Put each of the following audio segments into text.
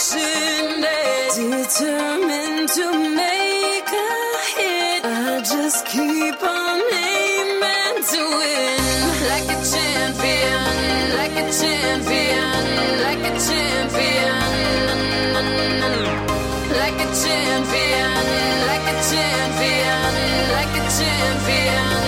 pushing it, determined to make a hit. I just keep on aiming to win, like a champion, like a champion, like a champion, like a champion, like a champion, like a champion.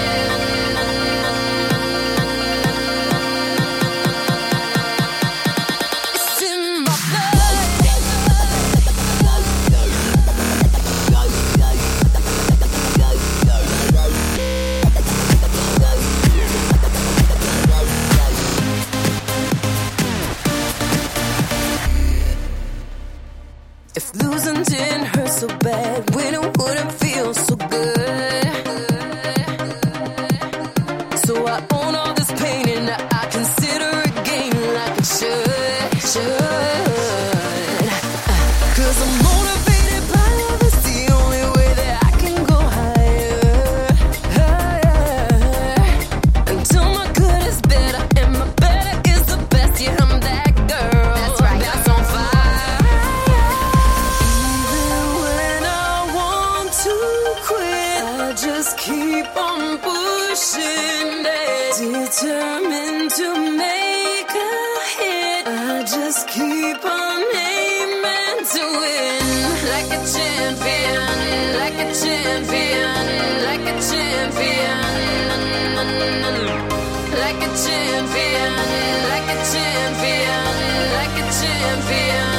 If losing didn't hurt so bad, winning wouldn't feel so good. So I own all this pain and I consider it gain like it should. 'Cause I'm motivated by love, it's the only way that I can go higher. Until my good is better and my better is the best. Yeah, I'm that girl. That's right. That's on fire. I just keep on pushing it, determined to make a hit. I just keep on aiming to win, like a champion, like a champion, like a champion, like a champion, like a champion, like a champion.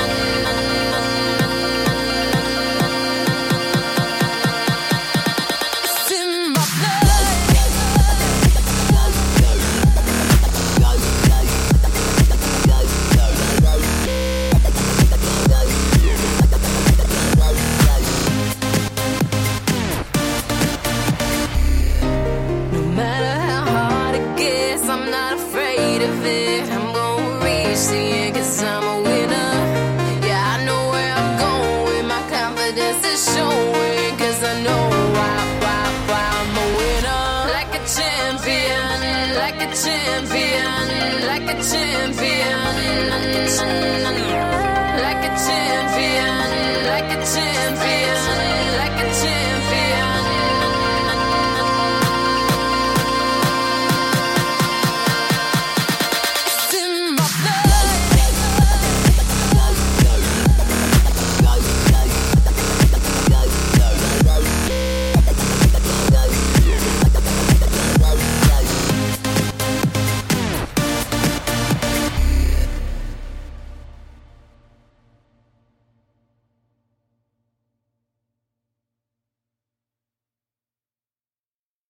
I'm gonna reach the end 'cause I'm a winner. Yeah, I know where I'm going. My confidence is showing 'cause I know why I'm a winner. Like a champion, like a champion, like a champion.